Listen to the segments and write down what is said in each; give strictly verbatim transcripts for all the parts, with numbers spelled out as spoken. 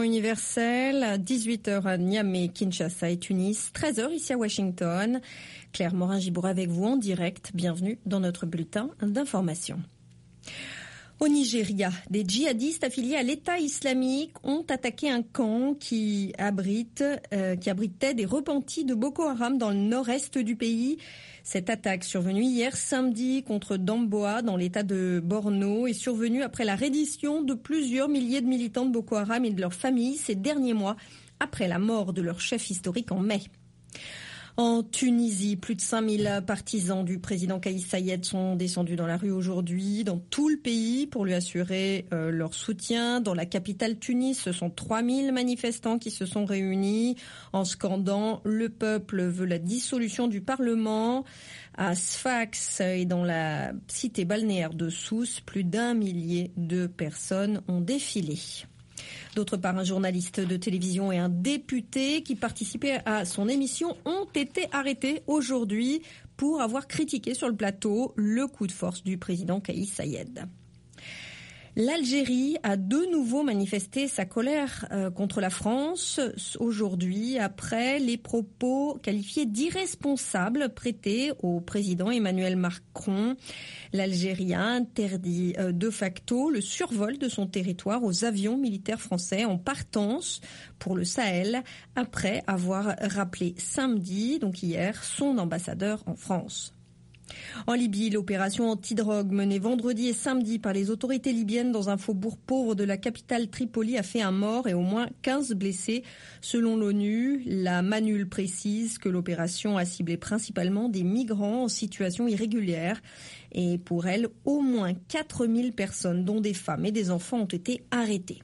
universel, dix-huit heures à Niamey, Kinshasa et Tunis, treize heures ici à Washington. Claire Morin-Gibourg avec vous en direct. Bienvenue dans notre bulletin d'information. Au Nigeria, des djihadistes affiliés à l'État islamique ont attaqué un camp qui abrite, euh, qui abritait des repentis de Boko Haram dans le nord-est du pays. Cette attaque survenue hier samedi contre Damboa dans l'État de Borno est survenue après la reddition de plusieurs milliers de militants de Boko Haram et de leurs familles ces derniers mois après la mort de leur chef historique en mai. En Tunisie, plus de cinq mille partisans du président Kais Saied sont descendus dans la rue aujourd'hui, dans tout le pays, pour lui assurer euh, leur soutien. Dans la capitale Tunis, ce sont trois mille manifestants qui se sont réunis en scandant « Le peuple veut la dissolution du Parlement ». À Sfax et dans la cité balnéaire de Sousse, plus d'un millier de personnes ont défilé. D'autre part, un journaliste de télévision et un député qui participaient à son émission ont été arrêtés aujourd'hui pour avoir critiqué sur le plateau le coup de force du président Kais Saied. L'Algérie a de nouveau manifesté sa colère euh, contre la France aujourd'hui après les propos qualifiés d'irresponsables prêtés au président Emmanuel Macron. L'Algérie a interdit euh, de facto le survol de son territoire aux avions militaires français en partance pour le Sahel après avoir rappelé samedi, donc hier, son ambassadeur en France. En Libye, l'opération antidrogue menée vendredi et samedi par les autorités libyennes dans un faubourg pauvre de la capitale Tripoli a fait un mort et au moins quinze blessés. Selon l'ONU, la Manul précise que l'opération a ciblé principalement des migrants en situation irrégulière. Et pour elle, au moins quatre mille personnes, dont des femmes et des enfants, ont été arrêtées.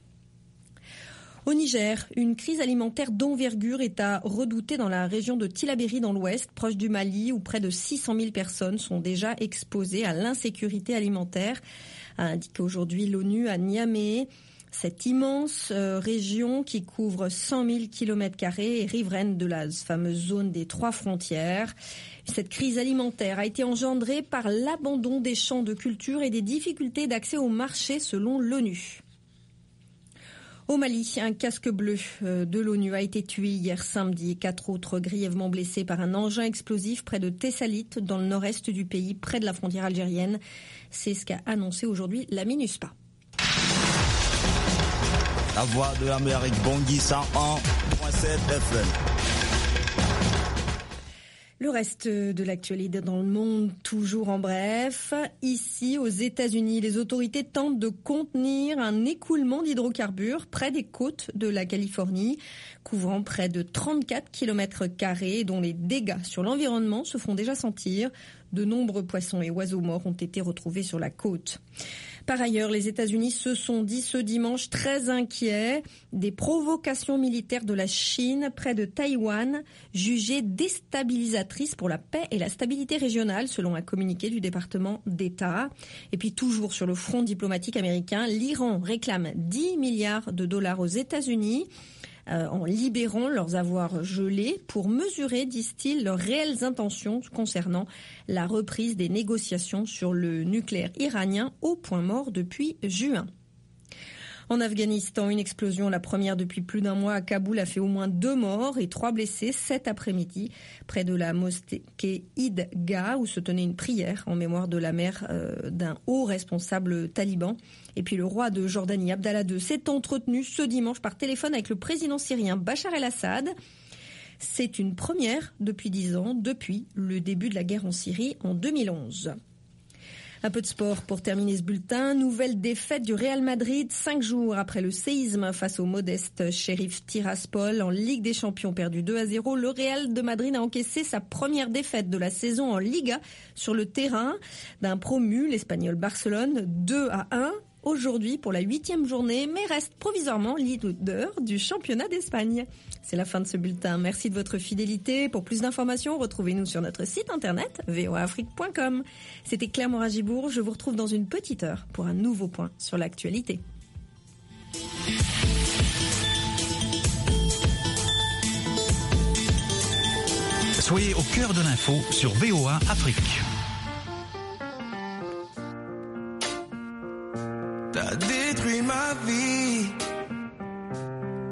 Au Niger, une crise alimentaire d'envergure est à redouter dans la région de Tillabéri dans l'ouest, proche du Mali, où près de six cent mille personnes sont déjà exposées à l'insécurité alimentaire, a indiqué aujourd'hui l'ONU à Niamey. Cette immense euh, région qui couvre cent mille kilomètres carrés est riveraine de la fameuse zone des trois frontières. Cette crise alimentaire a été engendrée par l'abandon des champs de culture et des difficultés d'accès au marché selon l'ONU. Au Mali, un casque bleu de l'ONU a été tué hier samedi et quatre autres grièvement blessés par un engin explosif près de Tessalit, dans le nord-est du pays, près de la frontière algérienne. C'est ce qu'a annoncé aujourd'hui la MINUSPA. La voix de l'Amérique, Bangui cent un virgule sept F M. Le reste de l'actualité dans le monde, toujours en bref. Ici, aux États-Unis, les autorités tentent de contenir un écoulement d'hydrocarbures près des côtes de la Californie, couvrant près de trente-quatre kilomètres carrés, dont les dégâts sur l'environnement se font déjà sentir. De nombreux poissons et oiseaux morts ont été retrouvés sur la côte. Par ailleurs, les États-Unis se sont dit ce dimanche très inquiets des provocations militaires de la Chine près de Taïwan, jugées déstabilisatrices pour la paix et la stabilité régionale, selon un communiqué du département d'État. Et puis toujours sur le front diplomatique américain, l'Iran réclame dix milliards de dollars aux États-Unis. Euh, en libérant leurs avoirs gelés pour mesurer, disent-ils, leurs réelles intentions concernant la reprise des négociations sur le nucléaire iranien au point mort depuis juin. En Afghanistan, une explosion, la première depuis plus d'un mois à Kaboul, a fait au moins deux morts et trois blessés cet après-midi près de la mosquée Idgah où se tenait une prière en mémoire de la mère euh, d'un haut responsable taliban. Et puis le roi de Jordanie, Abdallah deux, s'est entretenu ce dimanche par téléphone avec le président syrien Bachar el-Assad. C'est une première depuis dix ans, depuis le début de la guerre en Syrie en deux mille onze. Un peu de sport pour terminer ce bulletin. Nouvelle défaite du Real Madrid cinq jours après le séisme face au modeste Sheriff Tiraspol en Ligue des Champions, perdu deux à zéro. Le Real de Madrid a encaissé sa première défaite de la saison en Liga sur le terrain d'un promu, l'Espagnol Barcelone, deux à un. Aujourd'hui pour la huitième journée, mais reste provisoirement leader du championnat d'Espagne. C'est la fin de ce bulletin. Merci de votre fidélité. Pour plus d'informations, retrouvez-nous sur notre site internet v o a afrique point com. C'était Claire Morin-Gibourg. Je vous retrouve dans une petite heure pour un nouveau point sur l'actualité. Soyez au cœur de l'info sur V O A Afrique.